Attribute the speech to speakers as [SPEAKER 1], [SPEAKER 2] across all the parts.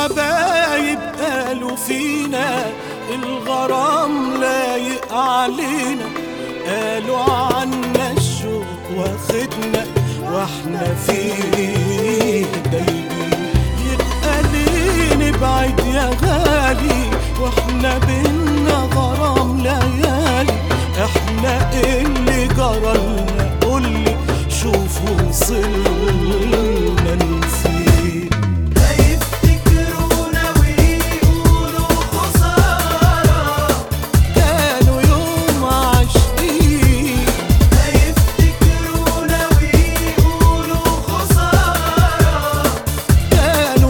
[SPEAKER 1] الحبايب قالوا فينا الغرام لايق علينا، قالوا عنا الشوق واخدنا واحنا فيه دايبين. يبقى ليه نبعد يا غالي واحنا بينا غرام ليالي؟ احنا ايه اللي جرالنا؟ قولي شوفوا وصلنا نسيت.
[SPEAKER 2] هيفتكرونا ويقولوا خسارة،
[SPEAKER 1] كانوا يوم عاشقين.
[SPEAKER 2] هيفتكرونا ويقولوا خسارة،
[SPEAKER 1] كانوا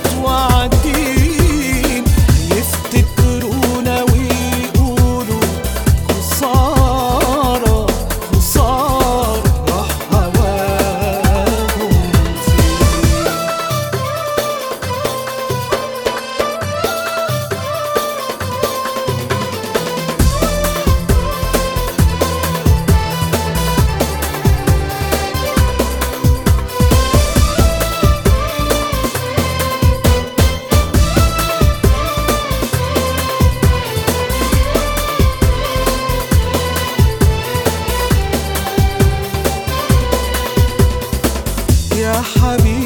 [SPEAKER 1] متوعدين. يفتكرونا ويقولوا خسارة خسارة راح هواهم فين. يا حبيبي